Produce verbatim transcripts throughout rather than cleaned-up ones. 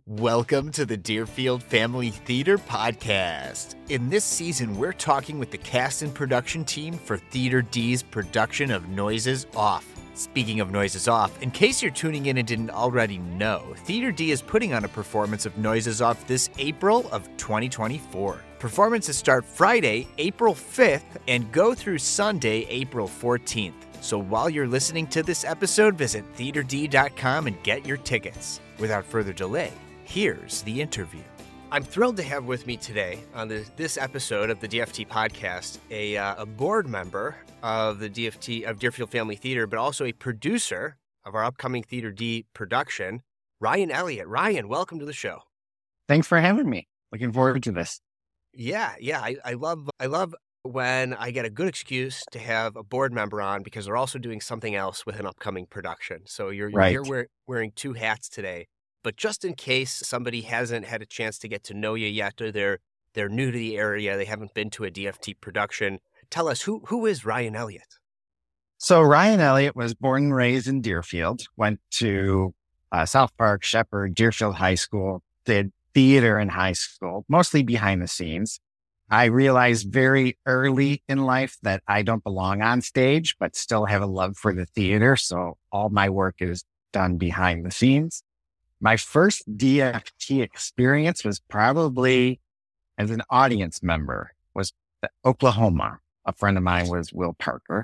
Welcome to the Deerfield Family Theater Podcast. In this season, we're talking with the cast and production team for Theater D's production of Noises Off. Speaking of Noises Off, in case you're tuning in and didn't already know, Theater D is putting on a performance of Noises Off this April of twenty twenty-four. Performances start Friday, April fifth, and go through Sunday, April fourteenth. So while you're listening to this episode, visit theater d dot com and get your tickets. Without further delay, here's the interview. I'm thrilled to have with me today on the, this episode of the D F T podcast a, uh, a board member of the D F T of Deerfield Family Theater, but also a producer of our upcoming Theater D production, Ryan Elliott. Ryan, welcome to the show. Thanks for having me. Looking forward to this. Yeah, yeah, I, I love I love when I get a good excuse to have a board member on because they're also doing something else with an upcoming production. So you're, you're right. here wear, wearing two hats today. But just in case somebody hasn't had a chance to get to know you yet, or they're they're new to the area, they haven't been to a D F T production, tell us, who who is Ryan Elliott? So Ryan Elliott was born and raised in Deerfield, went to uh, South Park, Shepherd, Deerfield High School, did theater in high school, mostly behind the scenes. I realized very early in life that I don't belong on stage, but still have a love for the theater. So all my work is done behind the scenes. My first D F T experience was probably as an audience member, was Oklahoma. A friend of mine was Will Parker.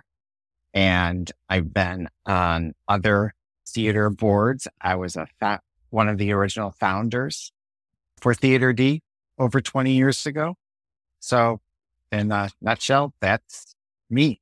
And I've been on other theater boards. I was a fa- one of the original founders for Theater D over twenty years ago. So in a nutshell, that's me.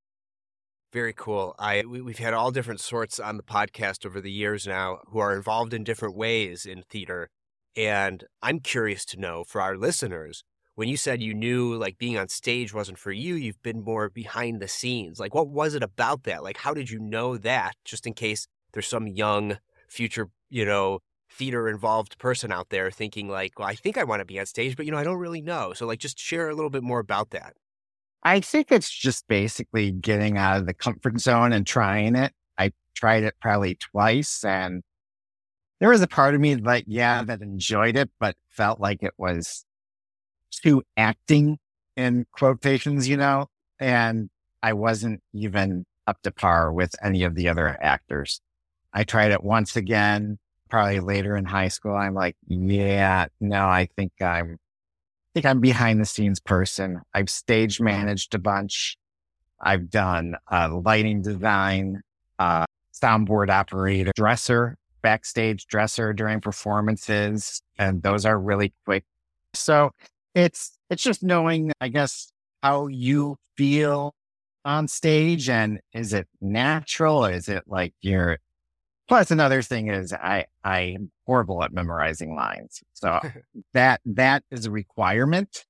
Very cool. I we, we've had all different sorts on the podcast over the years now who are involved in different ways in theater. And I'm curious to know for our listeners, when you said you knew like being on stage wasn't for you, you've been more behind the scenes. Like, what was it about that? Like, how did you know that? Just in case there's some young future, you know, theater involved person out there thinking like, well, I think I want to be on stage, but you know, I don't really know. So like, just share a little bit more about that. I think it's just basically getting out of the comfort zone and trying it. I tried it probably twice, and there was a part of me that, yeah, that enjoyed it, but felt like it was too acting in quotations, you know, and I wasn't even up to par with any of the other actors. I tried it once again, probably later in high school. I'm like, yeah, no, I think I'm I think I'm behind the scenes person. I've stage managed a bunch. I've done uh, lighting design, uh, soundboard operator, dresser, backstage dresser during performances. And those are really quick. So it's, it's just knowing, I guess, how you feel on stage, and is it natural? Is it like you're, plus another thing is I, I'm horrible at memorizing lines. So that, that is a requirement,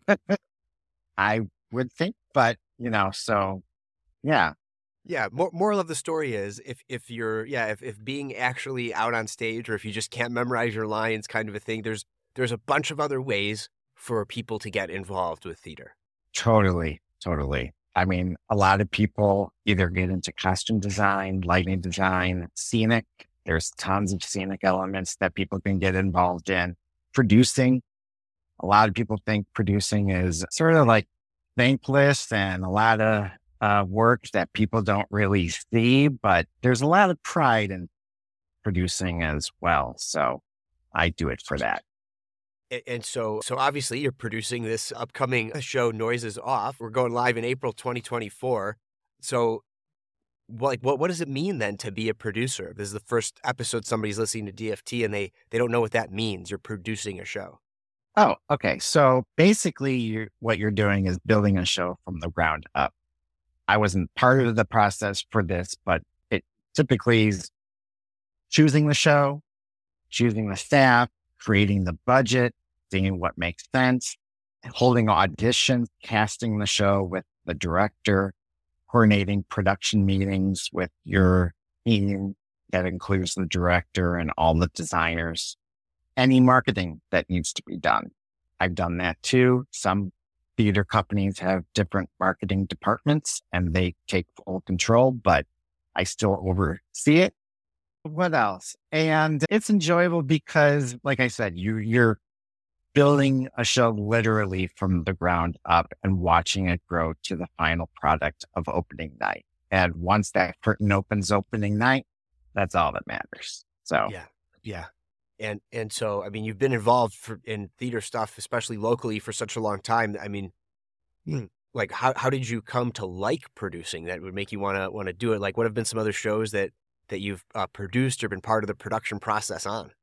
I would think, but you know, so yeah. Yeah. More, moral of the story is if, if you're, yeah, if, if being actually out on stage, or if you just can't memorize your lines kind of a thing, there's, there's a bunch of other ways for people to get involved with theater. Totally. Totally. I mean, a lot of people either get into costume design, lighting design, scenic. There's tons of scenic elements that people can get involved in. Producing. A lot of people think producing is sort of like thankless and a lot of uh, work that people don't really see, but there's a lot of pride in producing as well. So I do it for that. And so, so obviously you're producing this upcoming show, Noises Off. We're going live in April twenty twenty-four. So like, what, what does it mean then to be a producer? This is the first episode somebody's listening to D F T and they, they don't know what that means. You're producing a show. Oh, okay. So basically you're, what you're doing is building a show from the ground up. I wasn't part of the process for this, but it typically is choosing the show, choosing the staff, creating the budget, seeing what makes sense, holding auditions, casting the show with the director, coordinating production meetings with your team that includes the director and all the designers, any marketing that needs to be done. I've done that too. Some theater companies have different marketing departments and they take full control, but I still oversee it. What else? And it's enjoyable because, like I said, you, you're building a show literally from the ground up and watching it grow to the final product of opening night. And once that curtain opens opening night, that's all that matters. So, yeah, yeah. And, and so, I mean, you've been involved for, in theater stuff, especially locally, for such a long time. I mean, like, how, how did you come to like producing that would make you want to, want to do it? Like, what have been some other shows that, that you've uh, produced or been part of the production process on?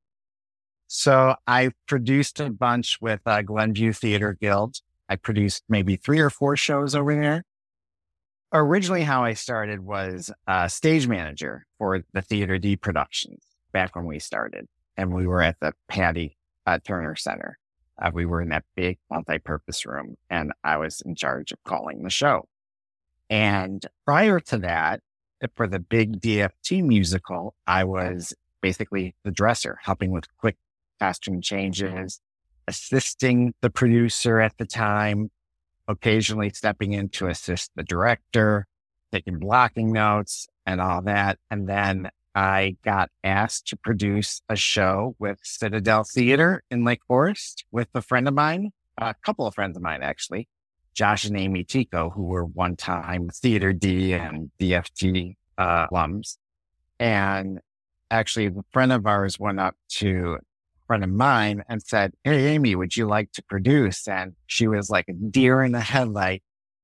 So I produced a bunch with uh, Glenview Theater Guild. I produced maybe three or four shows over there. Originally, how I started was a stage manager for the Theater D productions back when we started. And we were at the Patty uh, Turner Center. Uh, we were in that big multi-purpose room, and I was in charge of calling the show. And prior to that, for the big D F T musical, I was basically the dresser, helping with quick costume changes, assisting the producer at the time, occasionally stepping in to assist the director, taking blocking notes and all that. And then I got asked to produce a show with Citadel Theater in Lake Forest with a friend of mine, a couple of friends of mine, actually, Josh and Amy Tico, who were one-time Theater D and D F T uh, alums. And actually, a friend of ours went up to friend of mine and said, "Hey, Amy, would you like to produce?" And she was like a deer in the headlight.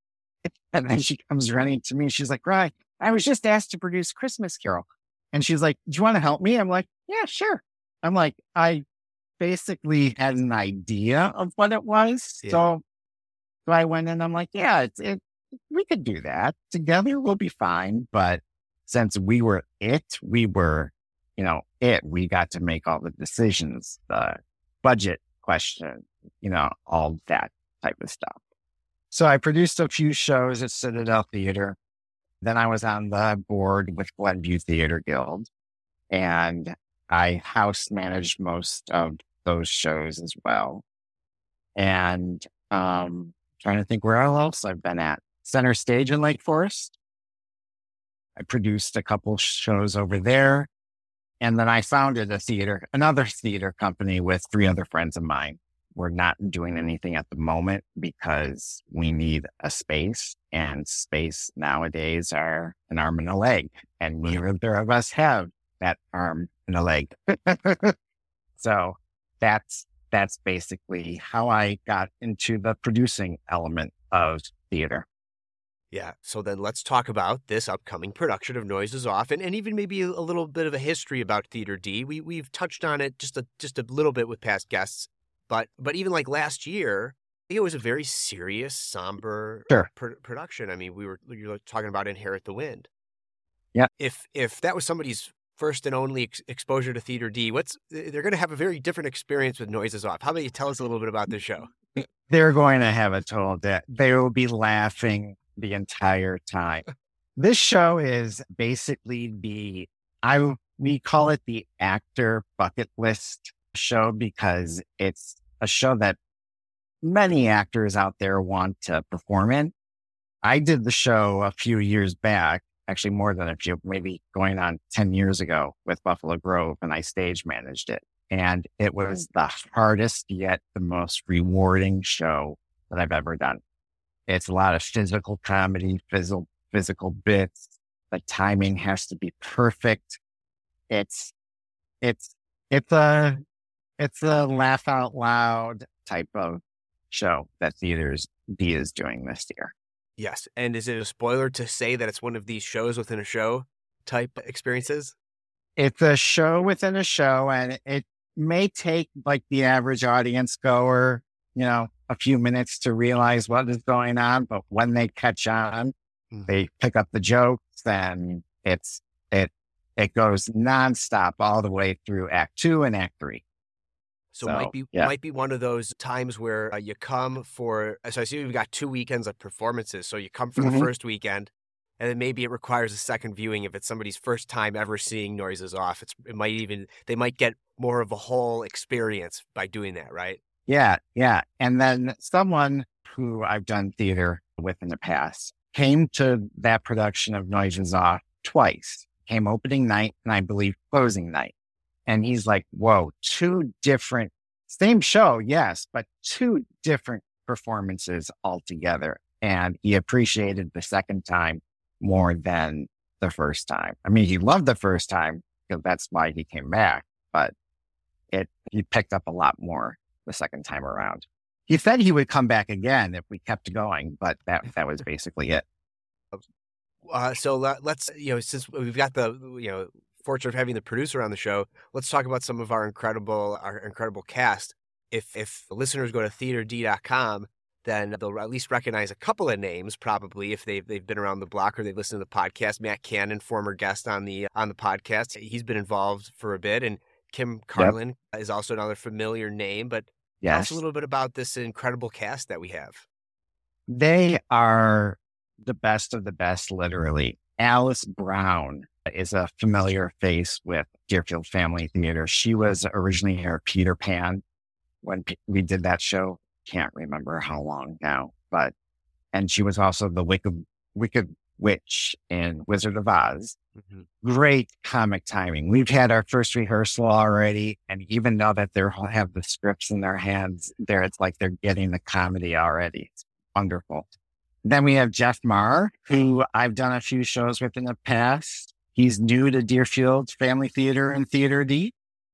And then she comes running to me. She's like, "Right, I was just asked to produce Christmas Carol." And she's like, "Do you want to help me?" I'm like, "Yeah, sure." I'm like, I basically had an idea of what it was. Yeah. So, so I went in, I'm like, yeah, it's, it, we could do that together. We'll be fine. But since we were it, we were you know, it, we got to make all the decisions, the budget question, you know, all that type of stuff. So I produced a few shows at Citadel Theater. Then I was on the board with Glenview Theater Guild, and I house managed most of those shows as well. And um, trying to think where else I've been at. Center Stage in Lake Forest. I produced a couple shows over there. And then I founded a theater, another theater company with three other friends of mine. We're not doing anything at the moment because we need a space, and space nowadays are an arm and a leg, and neither of us have that arm and a leg. So that's, that's basically how I got into the producing element of theater. Yeah. So then let's talk about this upcoming production of Noises Off, and, and even maybe a, a little bit of a history about Theater D. We, we've touched on it just a, just a little bit with past guests, but, but even like last year, I think it was a very serious, somber sure. pr- production. I mean, we were, you were talking about Inherit the Wind. Yeah. If, if that was somebody's first and only ex- exposure to Theater D, what's, they're going to have a very different experience with Noises Off. How about you tell us a little bit about this show? They're going to have a total debt. They will be laughing the entire time. This show is basically the, I, we call it the actor bucket list show because it's a show that many actors out there want to perform in. I did the show a few years back, actually more than a few, maybe going on ten years ago with Buffalo Grove, and I stage managed it. And it was the hardest yet the most rewarding show that I've ever done. It's a lot of physical comedy, physical, physical bits. The timing has to be perfect. It's, it's, it's a, it's a laugh out loud type of show that Theaters D is doing this year. Yes. And is it a spoiler to say that it's one of these shows within a show type experiences? It's a show within a show, and it may take like the average audience goer, you know, a few minutes to realize what is going on, but when they catch on, mm-hmm. they pick up the jokes, and it's, it, it goes nonstop all the way through act two and act three. So, so might be, yeah. might be one of those times where uh, you come for, so I see you've got two weekends of performances. So you come for mm-hmm. the first weekend, and then maybe it requires a second viewing if it's somebody's first time ever seeing Noises Off. It's, it might even, they might get more of a whole experience by doing that, right? Yeah, yeah. And then someone who I've done theater with in the past came to that production of Noises Off twice. came opening night and I believe closing night. And he's like, whoa, two different, same show, yes, but two different performances altogether. And he appreciated the second time more than the first time. I mean, he loved the first time because that's why he came back, but it he picked up a lot more the second time around. He said he would come back again if we kept going, but that that was basically it. Uh, so let's, you know, since we've got the, you know, fortune of having the producer on the show, let's talk about some of our incredible, our incredible cast. If if listeners go to theater d dot com, then they'll at least recognize a couple of names, probably, if they've they've been around the block or they've listened to the podcast. Matt Cannon, former guest on the on the podcast, he's been involved for a bit, and Kim Carlin yep. is also another familiar name. But yes. tell us a little bit about this incredible cast that we have. They are the best of the best, literally. Alice Brown is a familiar face with Deerfield Family Theater. She was originally here at Peter Pan when P- we did that show. Can't remember how long now, but, and she was also the Wicked, Wicked Witch in Wizard of Oz. Mm-hmm. Great comic timing. We've had our first rehearsal already, and even though that they have the scripts in their hands, there it's like they're getting the comedy already. It's wonderful. Then we have Jeff Marr, who I've done a few shows with in the past. He's new to Deerfield Family Theater and Theater D.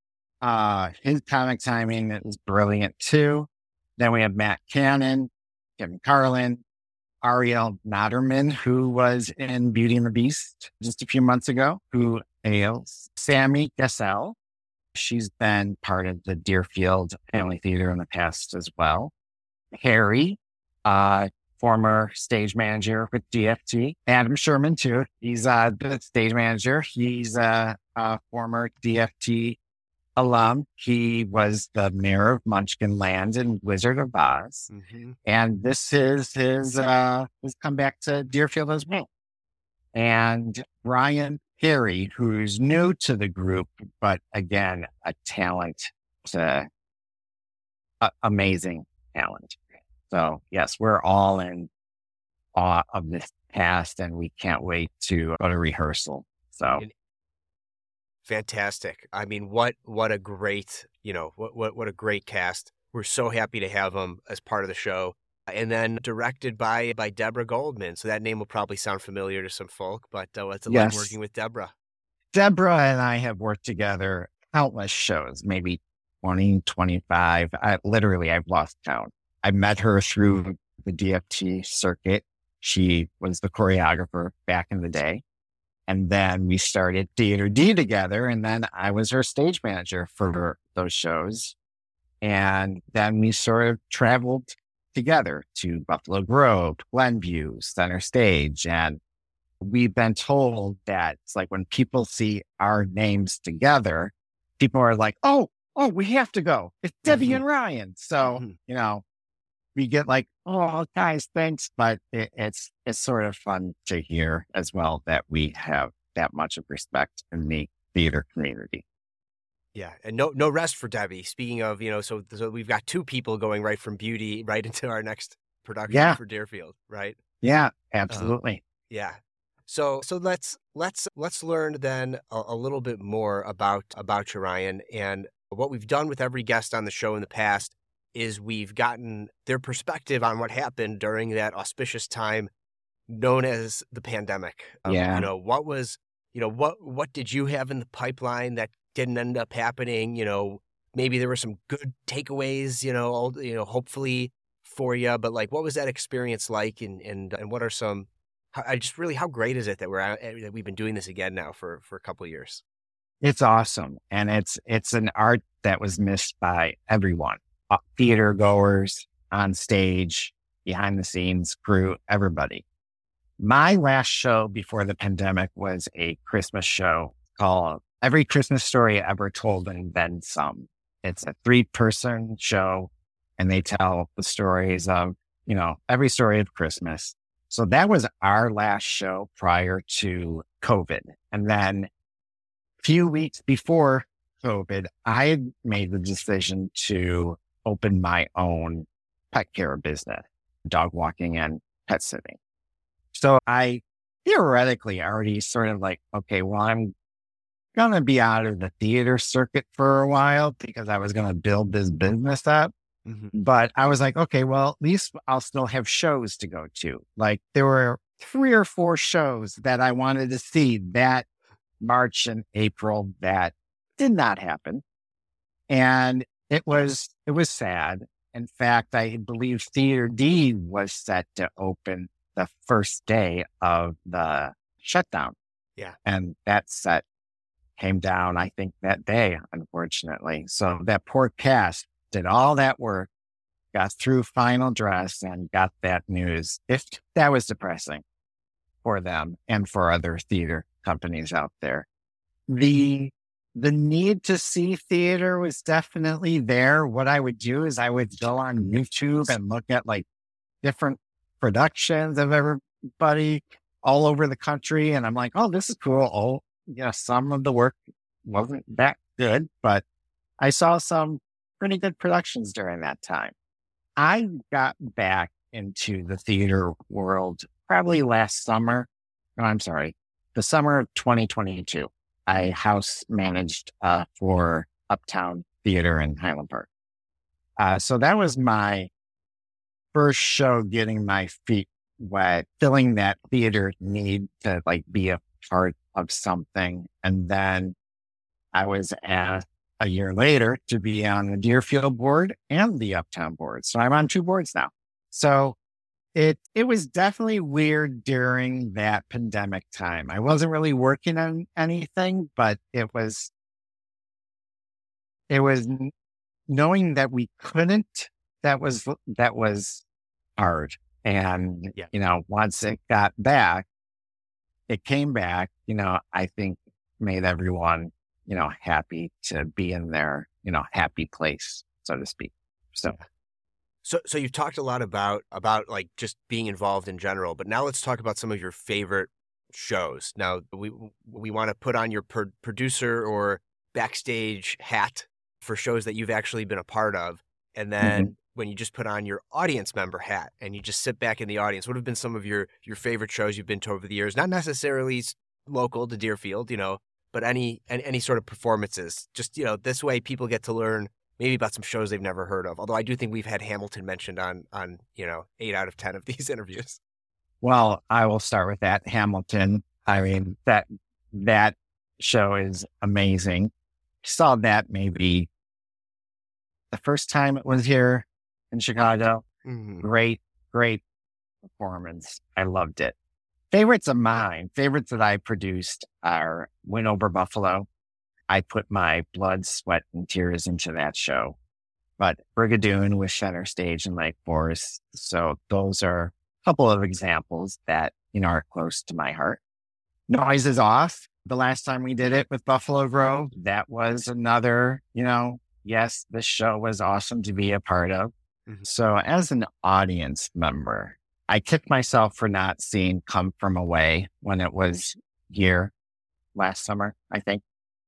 Uh, his comic timing is brilliant too. Then we have Matt Cannon, Kim Carlin, Ariel Notterman, who was in Beauty and the Beast just a few months ago, who hails Sammy Gassell. She's been part of the Deerfield Family Theater in the past as well. Harry, uh, former stage manager with D F T. Adam Sherman, too. He's uh, the stage manager. He's uh, a former D F T alum. He was the mayor of Munchkin Land and Wizard of Oz. Mm-hmm. And this is his, uh, his comeback to Deerfield as well. And Ryan Perry, who's new to the group, but again, a talent, to, uh, amazing talent. So yes, we're all in awe of this cast and we can't wait to go to rehearsal. So. Fantastic. I mean, what what a great, you know, what, what what a great cast. We're so happy to have them as part of the show. And then directed by by Deborah Goldman. So that name will probably sound familiar to some folk, but uh, it's a yes. lot working with Deborah. Deborah and I have worked together countless shows, maybe twenty, twenty-five. I, literally, I've lost count. I met her through the D F T circuit. She was the choreographer back in the day. And then we started Theater D together. And then I was her stage manager for those shows. And then we sort of traveled together to Buffalo Grove, Glenview, Center Stage. And we've been told that it's like when people see our names together, people are like, oh, oh, we have to go. It's Debbie mm-hmm. and Ryan. So, mm-hmm. you know, we get like, oh, guys, thanks. But it, it's it's sort of fun to hear as well that we have that much of respect in the theater community. Yeah, and no no rest for Debbie. Speaking of, you know, so so we've got two people going right from Beauty right into our next production yeah. for Deerfield, right? Yeah, absolutely. Um, yeah. So so let's let's let's learn then a, a little bit more about about you, Ryan, and what we've done with every guest on the show in the past is we've gotten their perspective on what happened during that auspicious time known as the pandemic. Um, yeah. You know, what was, you know, what, what did you have in the pipeline that didn't end up happening? You know, maybe there were some good takeaways, you know, you know, hopefully for you, but like, what was that experience like? And, and, and what are some, I just really, how great is it that we're, that we've been doing this again now for, for a couple of years? It's awesome. And it's, it's an art that was missed by everyone. Theater goers, on stage, behind the scenes, crew, everybody. My last show before the pandemic was a Christmas show called Every Christmas Story Ever Told and Then Some. It's a three-person show, and they tell the stories of, you know, every story of Christmas. So that was our last show prior to COVID. And then a few weeks before COVID, I had made the decision to open my own pet care business, dog walking and pet sitting. So I theoretically already sort of like, okay, well, I'm going to be out of the theater circuit for a while because I was going to build this business up. Mm-hmm. But I was like, okay, well, at least I'll still have shows to go to. Like there were three or four shows that I wanted to see that March and April that did not happen. And it was, it was sad. In fact, I believe Theater D was set to open the first day of the shutdown. Yeah. And that set came down, I think, that day, unfortunately. So that poor cast did all that work, got through final dress, and got that news. If that was depressing for them and for other theater companies out there. The the need to see theater was definitely there. What I would do is I would go on YouTube and look at like different productions of everybody all over the country. And I'm like, oh, this is cool. Oh, yeah, some of the work wasn't that good, but I saw some pretty good productions during that time. I got back into the theater world probably last summer. No, I'm sorry, the summer of twenty twenty-two. I house managed uh, for Uptown Theater in Highland Park. Uh, so that was my first show getting my feet wet, filling that theater need to like be a part of something. And then I was asked a year later to be on the Deerfield board and the Uptown board. So I'm on two boards now. So it it was definitely weird during that pandemic time. I wasn't really working on anything, but it was it was knowing that we couldn't. That was that was hard. And yeah. you know, once it got back, it came back. You know, I think made everyone you know happy to be in their you know happy place, so to speak. So. So, so you've talked a lot about, about like just being involved in general, but now let's talk about some of your favorite shows. Now we, we want to put on your per- producer or backstage hat for shows that you've actually been a part of. And then mm-hmm. when you just put on your audience member hat and you just sit back in the audience, what have been some of your, your favorite shows you've been to over the years? Not necessarily local to Deerfield, you know, but any, any, any sort of performances, just, you know, this way people get to learn maybe about some shows they've never heard of. Although I do think we've had Hamilton mentioned on, on you know, eight out of ten of these interviews. Well, I will start with that. Hamilton. I mean, that, that show is amazing. Saw that maybe the first time it was here in Chicago. Mm-hmm. Great, great performance. I loved it. Favorites of mine, favorites that I produced are Win Over Buffalo. I put my blood, sweat, and tears into that show. But Brigadoon was center stage in Lake Forest. So those are a couple of examples that, you know, are close to my heart. Noises Off. The last time we did it with Buffalo Grove, that was another, you know, yes, this show was awesome to be a part of. Mm-hmm. So as an audience member, I kicked myself for not seeing Come From Away when it was here last summer, I think.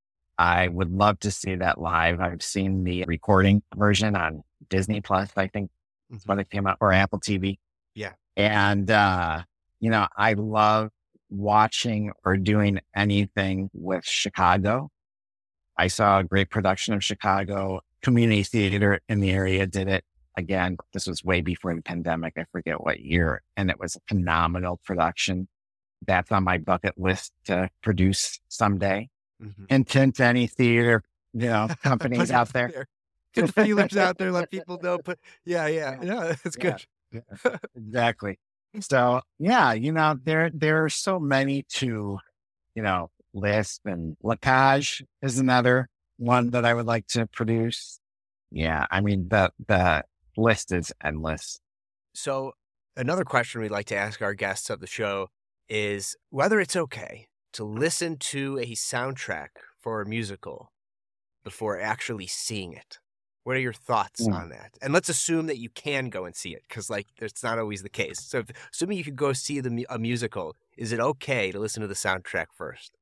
I would love to see that live. I've seen the recording version on Disney Plus, I think that's when it came out, or Apple T V. Yeah. And, uh, you know, I love watching or doing anything with Chicago. I saw a great production of Chicago. Community theater in the area did it. Again, this was way before the pandemic. I forget what year. And it was a phenomenal production. That's on my bucket list to produce someday. Mm-hmm. Intent to any theater, you know, companies out there. there. Get the feelers out there, let people know. But yeah, yeah, yeah, that's good. Yeah, yeah, exactly. So yeah, you know, there there are so many to, you know, list, and Lacage is another one that I would like to produce. Yeah, I mean the the list is endless. So another question we like to ask our guests of the show is whether it's okay to listen to a soundtrack for a musical before actually seeing it. What are your thoughts mm. on that? And let's assume that you can go and see it, because like that's not always the case. So if, assuming you could go see the a musical, is it okay to listen to the soundtrack first?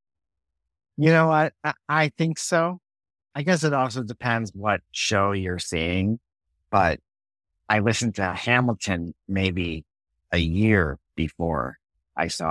You know what? I, I think so. I guess it also depends what show you're seeing, but I listened to Hamilton maybe a year before I saw it.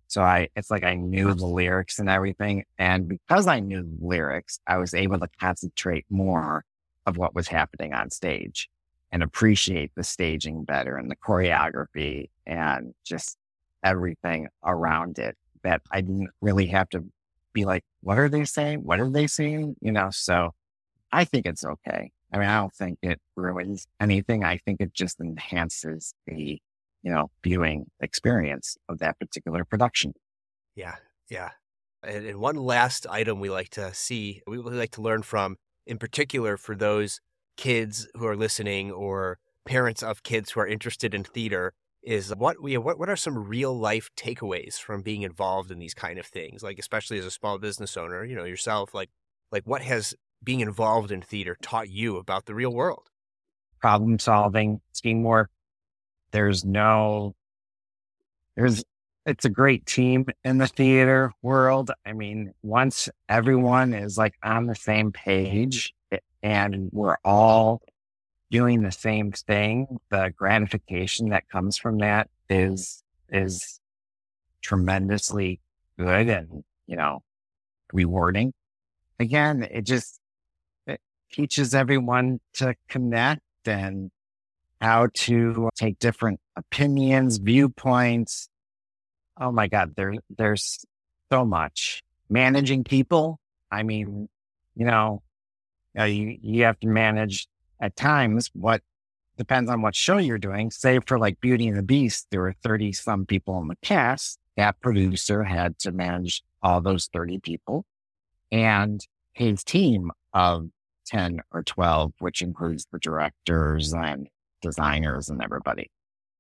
So I, it's like I knew the lyrics and everything. And because I knew the lyrics, I was able to concentrate more of what was happening on stage and appreciate the staging better and the choreography and just everything around it, that I didn't really have to be like, what are they saying? What are they saying? You know, so I think it's okay. I mean, I don't think it ruins anything. I think it just enhances the, you know, viewing experience of that particular production. Yeah. Yeah. And, and one last item we like to see, we really like to learn from, in particular for those kids who are listening or parents of kids who are interested in theater, is what we what what are some real life takeaways from being involved in these kind of things? Like, especially as a small business owner, you know, yourself, like like what has being involved in theater taught you about the real world? Problem solving, teamwork. There's no, there's, it's a great team in the theater world. I mean, once everyone is like on the same page and we're all doing the same thing, the gratification that comes from that is, is tremendously good and, you know, rewarding. Again, it just, it teaches everyone to connect and how to take different opinions, viewpoints. Oh my God, there, there's so much. Managing people. I mean, you know, uh, you, you have to manage at times what depends on what show you're doing. Say for like Beauty and the Beast, there were thirty some people in the cast. That producer had to manage all those thirty people and his team of ten or twelve, which includes the directors and designers and everybody.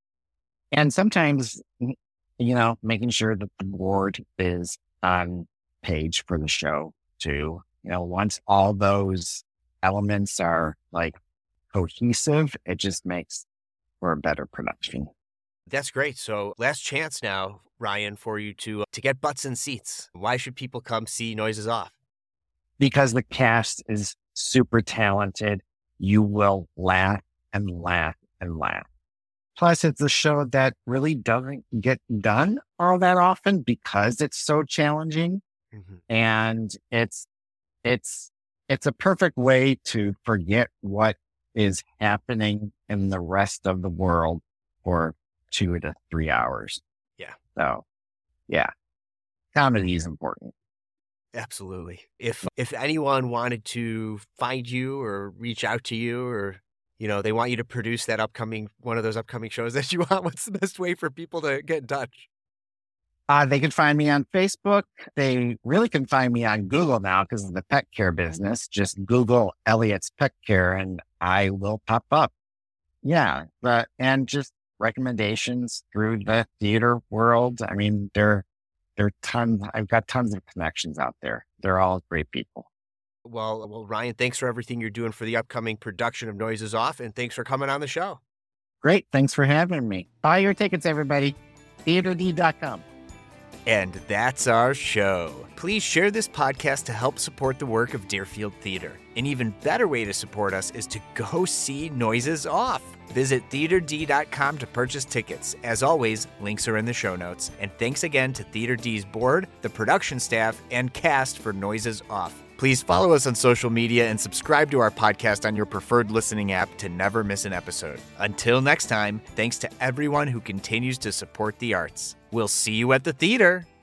And sometimes, you know, making sure that the board is on page for the show too. You know, once all those elements are like cohesive, it just makes for a better production. That's great. So last chance now, Ryan, for you to, to get butts in seats. Why should people come see Noises Off? Because the cast is super talented. You will laugh and laugh and laugh. Plus, it's a show that really doesn't get done all that often because it's so challenging. Mm-hmm. And it's, it's, it's a perfect way to forget what is happening in the rest of the world for two to three hours. Yeah. So, yeah, comedy is important. Absolutely. If if anyone wanted to find you or reach out to you, or, you know, they want you to produce that upcoming, one of those upcoming shows that you want, what's the best way for people to get in touch? Uh, they can find me on Facebook. They really can find me on Google now because of the pet care business. Just Google Elliot's Pet Care and I will pop up. Yeah. But, and just recommendations through the theater world. I mean, there, there are tons, I've got tons of connections out there. They're all great people. Well, well, Ryan, thanks for everything you're doing for the upcoming production of Noises Off, and thanks for coming on the show. Great. Thanks for having me. Buy your tickets, everybody. theater d dot com. And that's our show. Please share this podcast to help support the work of Deerfield Theater. An even better way to support us is to go see Noises Off. Visit theater d dot com to purchase tickets. As always, links are in the show notes. And thanks again to Theater D's board, the production staff, and cast for Noises Off. Please follow us on social media and subscribe to our podcast on your preferred listening app to never miss an episode. Until next time, thanks to everyone who continues to support the arts. We'll see you at the theater.